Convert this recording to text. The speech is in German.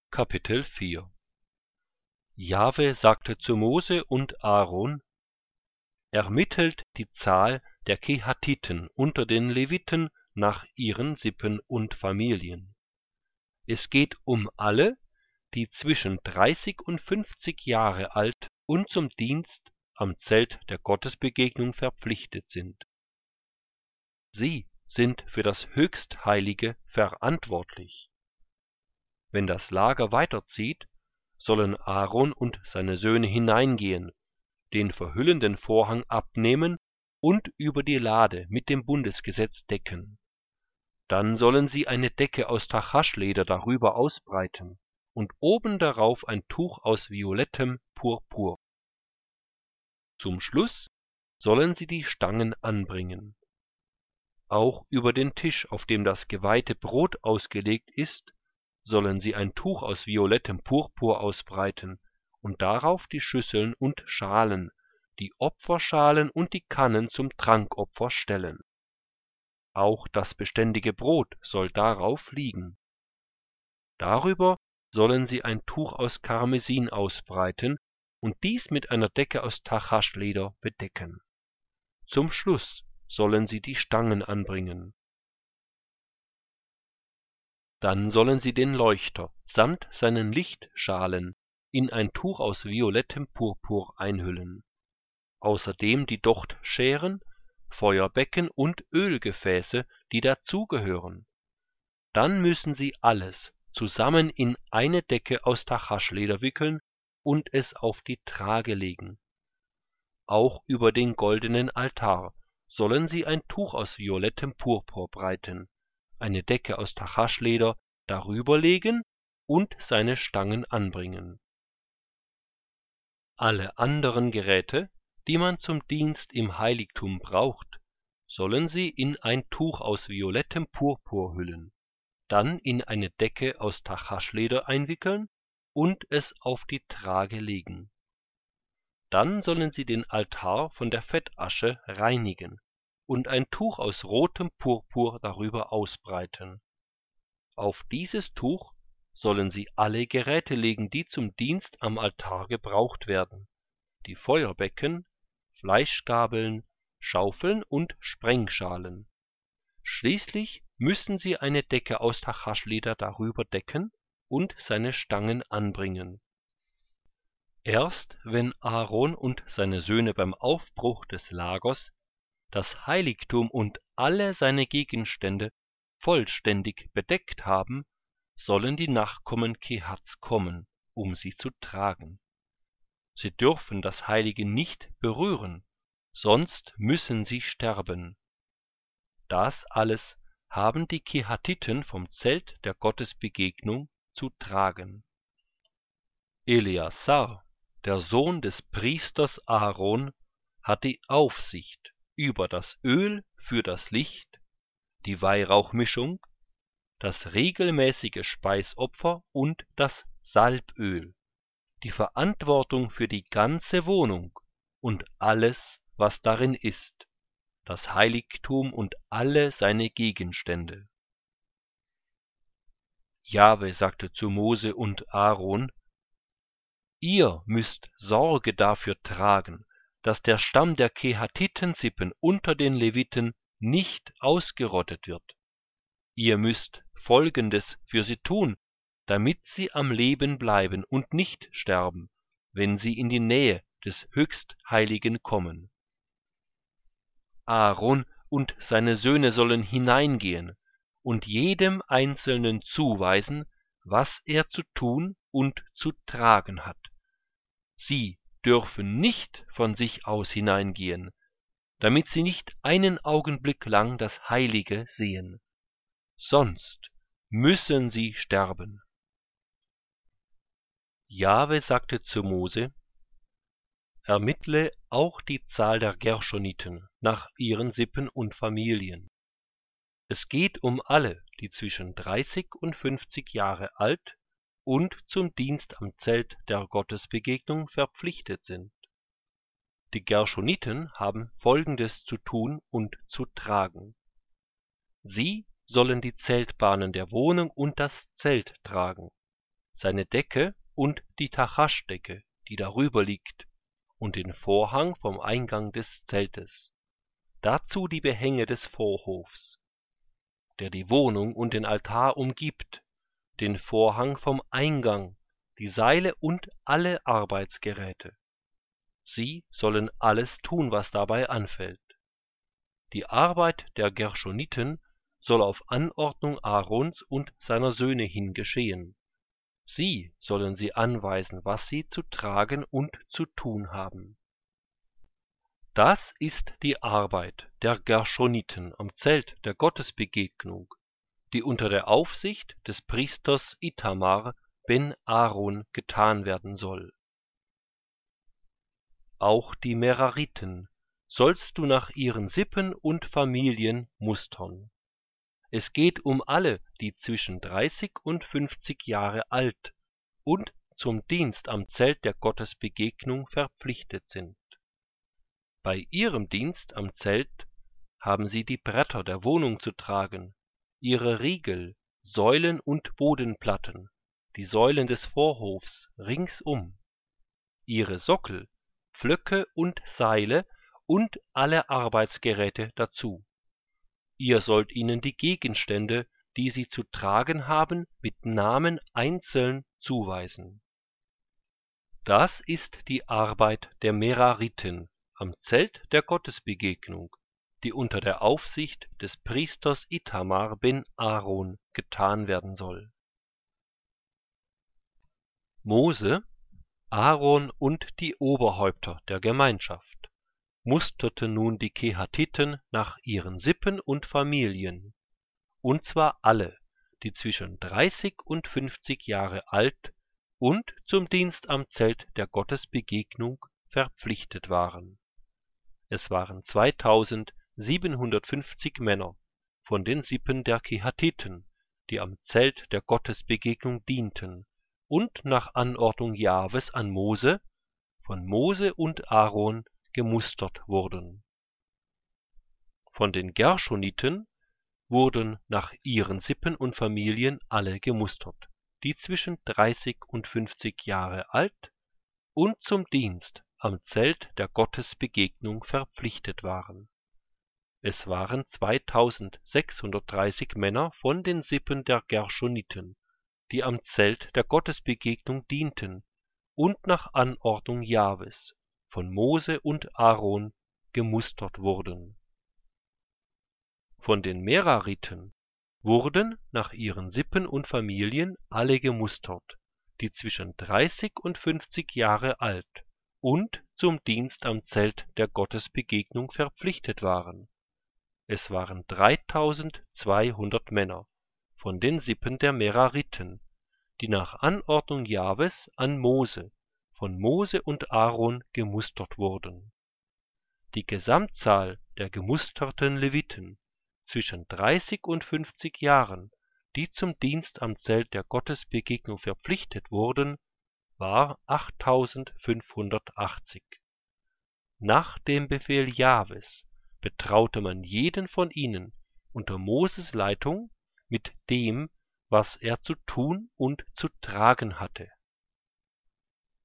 Kapitel 4 Jahwe sagte zu Mose und Aaron: Ermittelt die Zahl der Kehatiten unter den Leviten nach ihren Sippen und Familien. Es geht um alle, die zwischen 30 und 50 Jahre alt und zum Dienst am Zelt der Gottesbegegnung verpflichtet sind. Sie sind für das Höchstheilige verantwortlich. Wenn das Lager weiterzieht, sollen Aaron und seine Söhne hineingehen, den verhüllenden Vorhang abnehmen und über die Lade mit dem Bundesgesetz decken. Dann sollen sie eine Decke aus Tachaschleder darüber ausbreiten und oben darauf ein Tuch aus violettem Purpur. Zum Schluss sollen sie die Stangen anbringen. Auch über den Tisch, auf dem das geweihte Brot ausgelegt ist, sollen sie ein Tuch aus violettem Purpur ausbreiten und darauf die Schüsseln und Schalen, die Opferschalen und die Kannen zum Trankopfer stellen. Auch das beständige Brot soll darauf liegen. Darüber sollen sie ein Tuch aus Karmesin ausbreiten und dies mit einer Decke aus Tachaschleder bedecken. Zum Schluss sollen sie die Stangen anbringen. Dann sollen sie den Leuchter samt seinen Lichtschalen in ein Tuch aus violettem Purpur einhüllen. Außerdem die Dochtscheren, Feuerbecken und Ölgefäße, die dazugehören. Dann müssen sie alles zusammen in eine Decke aus Tachaschleder wickeln und es auf die Trage legen. Auch über den goldenen Altar sollen sie ein Tuch aus violettem Purpur breiten, eine Decke aus Tachaschleder darüber legen und seine Stangen anbringen. Alle anderen Geräte, die man zum Dienst im Heiligtum braucht, sollen sie in ein Tuch aus violettem Purpur hüllen, dann in eine Decke aus Tachaschleder einwickeln und es auf die Trage legen. Dann sollen sie den Altar von der Fettasche reinigen und ein Tuch aus rotem Purpur darüber ausbreiten. Auf dieses Tuch sollen sie alle Geräte legen, die zum Dienst am Altar gebraucht werden, die Feuerbecken, Fleischgabeln, Schaufeln und Sprengschalen. Schließlich müssen sie eine Decke aus Tachaschleder darüber decken und seine Stangen anbringen. Erst wenn Aaron und seine Söhne beim Aufbruch des Lagers das Heiligtum und alle seine Gegenstände vollständig bedeckt haben, sollen die Nachkommen Kehats kommen, um sie zu tragen. Sie dürfen das Heilige nicht berühren, sonst müssen sie sterben. Das alles haben die Kehatiten vom Zelt der Gottesbegegnung zu tragen. Eleazar, der Sohn des Priesters Aaron, hat die Aufsicht über das Öl für das Licht, die Weihrauchmischung, das regelmäßige Speisopfer und das Salböl, die Verantwortung für die ganze Wohnung und alles, was darin ist, das Heiligtum und alle seine Gegenstände. Jahwe sagte zu Mose und Aaron: Ihr müsst Sorge dafür tragen, dass der Stamm der Kehatitensippen unter den Leviten nicht ausgerottet wird. Ihr müsst Folgendes für sie tun, damit sie am Leben bleiben und nicht sterben, wenn sie in die Nähe des Höchstheiligen kommen. Aaron und seine Söhne sollen hineingehen und jedem Einzelnen zuweisen, was er zu tun und zu tragen hat. Sie dürfen nicht von sich aus hineingehen, damit sie nicht einen Augenblick lang das Heilige sehen. Sonst müssen sie sterben. Jahwe sagte zu Mose: Ermittle auch die Zahl der Gerschoniten nach ihren Sippen und Familien. Es geht um alle, die zwischen 30 und 50 Jahre alt und zum Dienst am Zelt der Gottesbegegnung verpflichtet sind. Die Gerschoniten haben Folgendes zu tun und zu tragen: Sie sollen die Zeltbahnen der Wohnung und das Zelt tragen. seine Decke und die Tachaschdecke, die darüber liegt, und den Vorhang vom Eingang des Zeltes. Dazu die Behänge des Vorhofs, der die Wohnung und den Altar umgibt, den Vorhang vom Eingang, die Seile und alle Arbeitsgeräte. Sie sollen alles tun, was dabei anfällt. Die Arbeit der Gerschoniten soll auf Anordnung Aarons und seiner Söhne hin geschehen. Sie sollen sie anweisen, was sie zu tragen und zu tun haben. Das ist die Arbeit der Gerschoniten am Zelt der Gottesbegegnung, die unter der Aufsicht des Priesters Itamar ben Aaron getan werden soll. Auch die Merariten sollst du nach ihren Sippen und Familien mustern. Es geht um alle, die zwischen 30 und 50 Jahre alt und zum Dienst am Zelt der Gottesbegegnung verpflichtet sind. Bei ihrem Dienst am Zelt haben sie die Bretter der Wohnung zu tragen, ihre Riegel, Säulen und Bodenplatten, die Säulen des Vorhofs ringsum, ihre Sockel, Pflöcke und Seile und alle Arbeitsgeräte dazu. Ihr sollt ihnen die Gegenstände, die sie zu tragen haben, mit Namen einzeln zuweisen. Das ist die Arbeit der Merariten am Zelt der Gottesbegegnung, die unter der Aufsicht des Priesters Itamar ben Aaron getan werden soll. Mose, Aaron und die Oberhäupter der Gemeinschaft musterten nun die Kehatiten nach ihren Sippen und Familien, und zwar alle, die zwischen 30 und 50 Jahre alt und zum Dienst am Zelt der Gottesbegegnung verpflichtet waren. Es waren 2750 Männer von den Sippen der Kehatiten, die am Zelt der Gottesbegegnung dienten und nach Anordnung Jahwes an Mose, von Mose und Aaron gemustert wurden. Von den Gerschoniten wurden nach ihren Sippen und Familien alle gemustert, die zwischen 30 und 50 Jahre alt und zum Dienst am Zelt der Gottesbegegnung verpflichtet waren. Es waren 2630 Männer von den Sippen der Gerschoniten, die am Zelt der Gottesbegegnung dienten und nach Anordnung Jahwes von Mose und Aaron gemustert wurden. Von den Merariten wurden nach ihren Sippen und Familien alle gemustert, die zwischen 30 und 50 Jahre alt und zum Dienst am Zelt der Gottesbegegnung verpflichtet waren. Es waren 3200 Männer von den Sippen der Merariten, die nach Anordnung Jahwes an Mose, von Mose und Aaron gemustert wurden. Die Gesamtzahl der gemusterten Leviten zwischen 30 und 50 Jahren, die zum Dienst am Zelt der Gottesbegegnung verpflichtet wurden, war 8580. Nach dem Befehl Jahwes betraute man jeden von ihnen unter Moses Leitung mit dem, was er zu tun und zu tragen hatte.